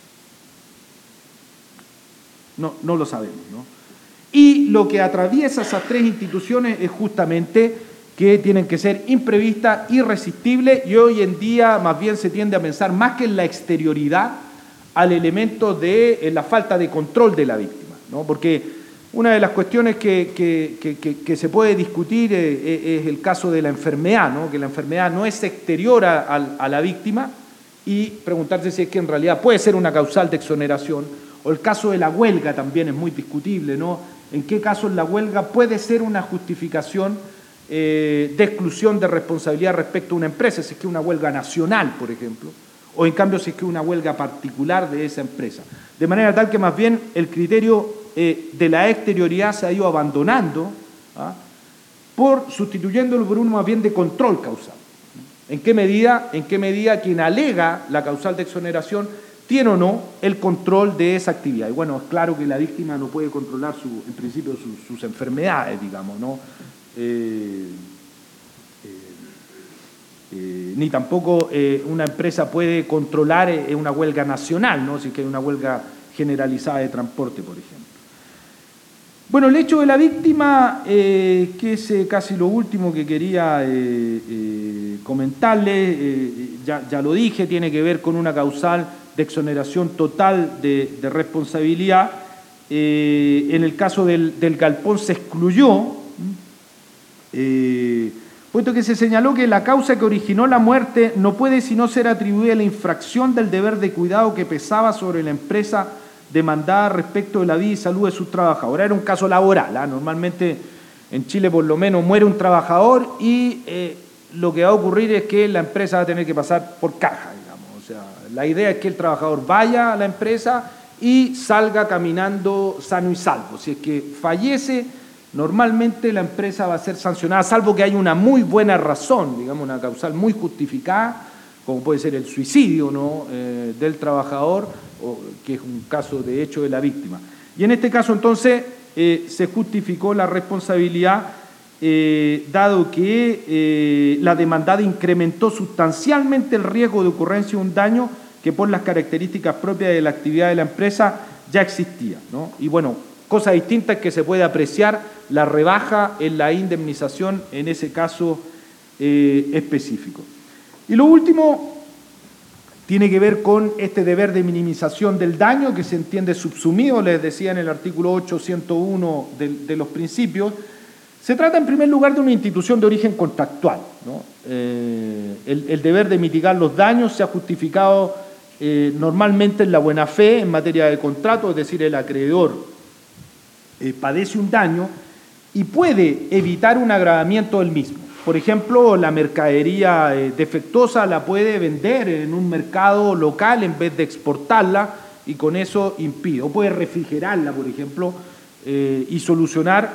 S3: No, no lo sabemos, ¿no? Y lo que atraviesa esas tres instituciones es justamente que tienen que ser imprevistas, irresistibles, y hoy en día más bien se tiende a pensar más que en la exterioridad al elemento de en la falta de control de la víctima, ¿no? Porque una de las cuestiones que, que, que, que, que se puede discutir es, es el caso de la enfermedad, ¿no?, que la enfermedad no es exterior a, a, a la víctima, y preguntarse si es que en realidad puede ser una causal de exoneración, o el caso de la huelga también es muy discutible, ¿no?, en qué caso la huelga puede ser una justificación eh, de exclusión de responsabilidad respecto a una empresa, si es que es una huelga nacional, por ejemplo, o en cambio si es que es una huelga particular de esa empresa. De manera tal que más bien el criterio eh, de la exterioridad se ha ido abandonando, ¿ah?, por sustituyéndolo por uno más bien de control causal. ¿En qué medida? En qué medida quien alega la causal de exoneración tiene o no el control de esa actividad. Y bueno, es claro que la víctima no puede controlar su, en principio sus, sus enfermedades, digamos, ¿no? Eh, Eh, ni tampoco eh, una empresa puede controlar eh, una huelga nacional, ¿no?, si es que hay una huelga generalizada de transporte, por ejemplo. Bueno, el hecho de la víctima, eh, que es eh, casi lo último que quería eh, eh, comentarle, eh, ya, ya lo dije, tiene que ver con una causal de exoneración total de, de responsabilidad. Eh, en el caso del, del galpón se excluyó, eh, puesto que se señaló que la causa que originó la muerte no puede sino ser atribuida a la infracción del deber de cuidado que pesaba sobre la empresa demandada respecto de la vida y salud de sus trabajadores. Era un caso laboral, ¿eh? Normalmente en Chile por lo menos muere un trabajador y eh, lo que va a ocurrir es que la empresa va a tener que pasar por caja, digamos. O sea, la idea es que el trabajador vaya a la empresa y salga caminando sano y salvo. Si es que fallece, normalmente la empresa va a ser sancionada, salvo que haya una muy buena razón, digamos, una causal muy justificada, como puede ser el suicidio, ¿no?, eh, del trabajador, o, que es un caso de hecho de la víctima. Y en este caso, entonces, eh, se justificó la responsabilidad, eh, dado que eh, la demandada incrementó sustancialmente el riesgo de ocurrencia de un daño que por las características propias de la actividad de la empresa ya existía, ¿no? Y bueno, cosa distinta es que se puede apreciar la rebaja en la indemnización en ese caso eh, específico. Y lo último tiene que ver con este deber de minimización del daño que se entiende subsumido, les decía en el artículo ocho, ciento uno de, de los principios. Se trata en primer lugar de una institución de origen contractual, ¿no? Eh, el, el deber de mitigar los daños se ha justificado eh, normalmente en la buena fe en materia de contrato, es decir, el acreedor eh, padece un daño y puede evitar un agravamiento del mismo. Por ejemplo, la mercadería eh, defectuosa la puede vender en un mercado local en vez de exportarla y con eso impide. O puede refrigerarla, por ejemplo, eh, y solucionar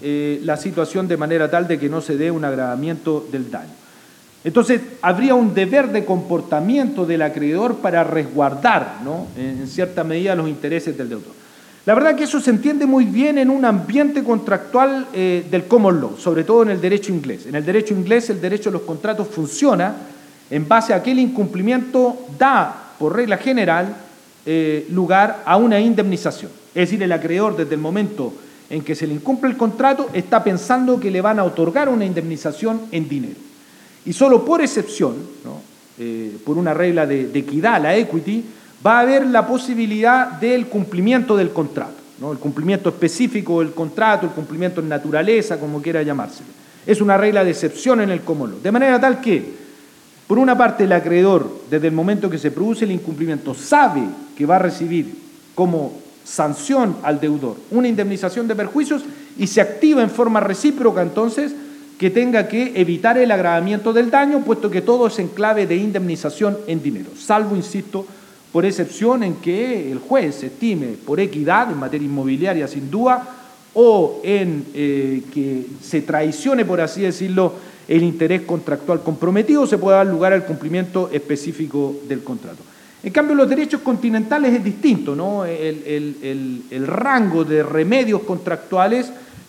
S3: eh, la situación de manera tal de que no se dé un agravamiento del daño. Entonces, habría un deber de comportamiento del acreedor para resguardar, ¿no?, en cierta medida los intereses del deudor. La verdad que eso se entiende muy bien en un ambiente contractual eh, del common law, sobre todo en el derecho inglés. En el derecho inglés, el derecho de los contratos funciona en base a que el incumplimiento da, por regla general, eh, lugar a una indemnización. Es decir, el acreedor, desde el momento en que se le incumple el contrato, está pensando que le van a otorgar una indemnización en dinero. Y solo por excepción, ¿no?, eh, por una regla de, de equidad, la equity, va a haber la posibilidad del cumplimiento del contrato, ¿no?, el cumplimiento específico del contrato, el cumplimiento en naturaleza, como quiera llamárselo. Es una regla de excepción en el common law. De manera tal que, por una parte, el acreedor, desde el momento que se produce el incumplimiento, sabe que va a recibir como sanción al deudor una indemnización de perjuicios y se activa en forma recíproca, entonces, que tenga que evitar el agravamiento del daño, puesto que todo es en clave de indemnización en dinero, salvo, insisto, por excepción en que el juez estime por equidad, en materia inmobiliaria sin duda, o en eh, que se traicione, por así decirlo, el interés contractual comprometido, se puede dar lugar al cumplimiento específico del contrato. En cambio, los derechos continentales es distinto, ¿no? El, el, el, el rango de remedios contractuales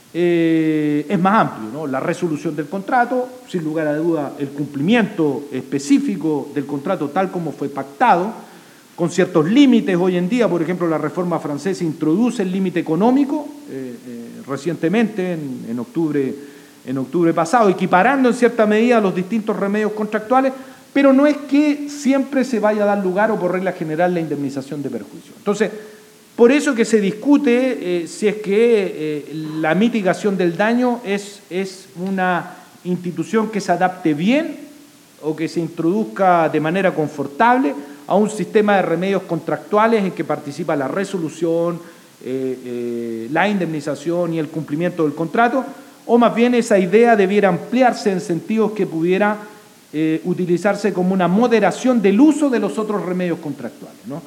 S3: Eh, es más amplio, ¿no? La resolución del contrato, sin lugar a duda el cumplimiento específico del contrato tal como fue pactado, con ciertos límites. Hoy en día, por ejemplo, la reforma francesa introduce el límite económico eh, eh, recientemente, en, en, octubre, en octubre pasado, equiparando en cierta medida los distintos remedios contractuales, pero no es que siempre se vaya a dar lugar o por regla general la indemnización de perjuicio. Entonces, por eso que se discute eh, si es que eh, la mitigación del daño es, es una institución que se adapte bien o que se introduzca de manera confortable a un sistema de remedios contractuales en que participa la resolución, eh, eh, la indemnización y el cumplimiento del contrato, o más bien esa idea debiera ampliarse en sentidos que pudiera eh, utilizarse como una moderación del uso de los otros remedios contractuales, ¿no?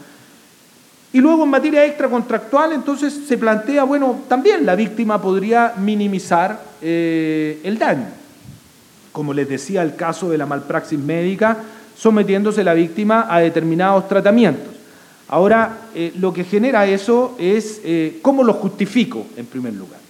S3: Y luego, en materia extracontractual, entonces se plantea, bueno, también la víctima podría minimizar eh, el daño. Como les decía, el caso de la malpraxis médica, sometiéndose la víctima a determinados tratamientos. Ahora, eh, lo que genera eso es eh, cómo lo justifico, en primer lugar.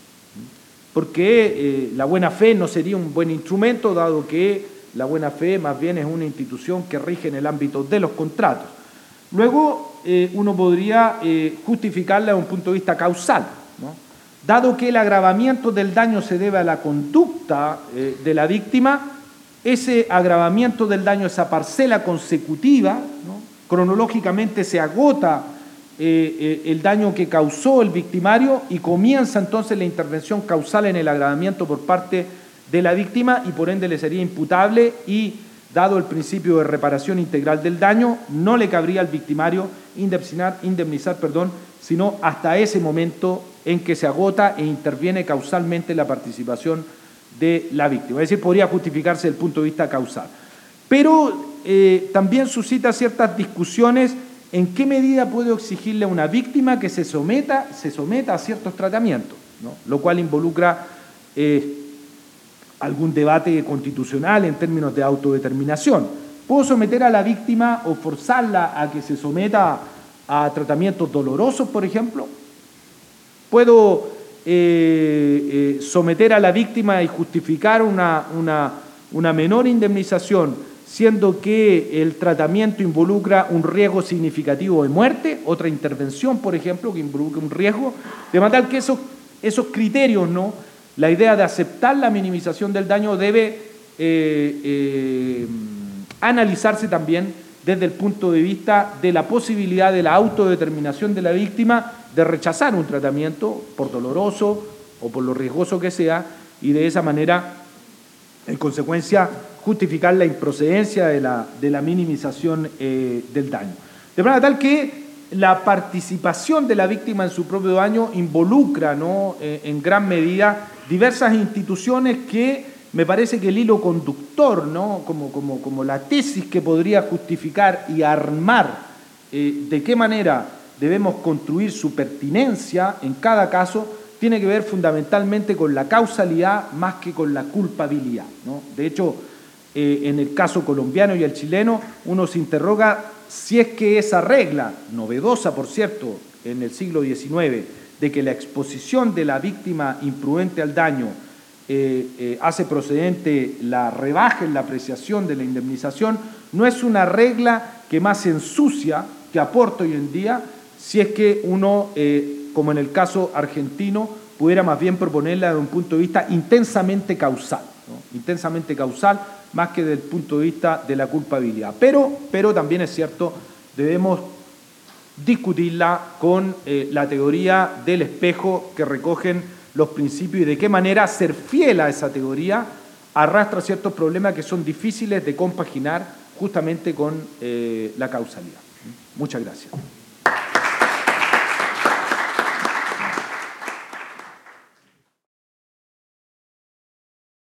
S3: Porque eh, la buena fe no sería un buen instrumento, dado que la buena fe más bien es una institución que rige en el ámbito de los contratos. Luego, eh, uno podría eh, justificarla desde un punto de vista causal, ¿no? Dado que el agravamiento del daño se debe a la conducta eh, de la víctima, ese agravamiento del daño, esa parcela consecutiva, ¿no?, cronológicamente se agota eh, eh, el daño que causó el victimario y comienza entonces la intervención causal en el agravamiento por parte de la víctima y por ende le sería imputable y, dado el principio de reparación integral del daño, no le cabría al victimario indemnizar, indemnizar perdón, sino hasta ese momento en que se agota e interviene causalmente la participación de la víctima. Es decir, podría justificarse desde el punto de vista causal. Pero eh, también suscita ciertas discusiones en qué medida puede exigirle a una víctima que se someta, se someta a ciertos tratamientos, ¿no?, lo cual involucra Eh, algún debate constitucional en términos de autodeterminación. ¿Puedo someter a la víctima o forzarla a que se someta a tratamientos dolorosos, por ejemplo? ¿Puedo eh, eh, someter a la víctima y justificar una, una, una menor indemnización, siendo que el tratamiento involucra un riesgo significativo de muerte, otra intervención, por ejemplo, que involucra un riesgo, de manera que esos, esos criterios, ¿no?, la idea de aceptar la minimización del daño debe eh, eh, analizarse también desde el punto de vista de la posibilidad de la autodeterminación de la víctima de rechazar un tratamiento, por doloroso o por lo riesgoso que sea, y de esa manera, en consecuencia, justificar la improcedencia de la, de la minimización eh, del daño. De manera tal que la participación de la víctima en su propio daño involucra, ¿no?, eh, en gran medida diversas instituciones que me parece que el hilo conductor, ¿no?, como, como, como la tesis que podría justificar y armar eh, de qué manera debemos construir su pertinencia en cada caso, tiene que ver fundamentalmente con la causalidad más que con la culpabilidad, ¿no? De hecho, eh, en el caso colombiano y el chileno, uno se interroga si es que esa regla, novedosa por cierto, en el siglo diecinueve, de que la exposición de la víctima imprudente al daño eh, eh, hace procedente la rebaja en la apreciación de la indemnización, no es una regla que más ensucia que aporta hoy en día, si es que uno, eh, como en el caso argentino, pudiera más bien proponerla desde un punto de vista intensamente causal, ¿no? Intensamente causal, más que desde el punto de vista de la culpabilidad. Pero, pero también es cierto, debemos discutirla con eh, la teoría del espejo que recogen los principios y de qué manera ser fiel a esa teoría arrastra ciertos problemas que son difíciles de compaginar justamente con eh, la causalidad. Muchas gracias.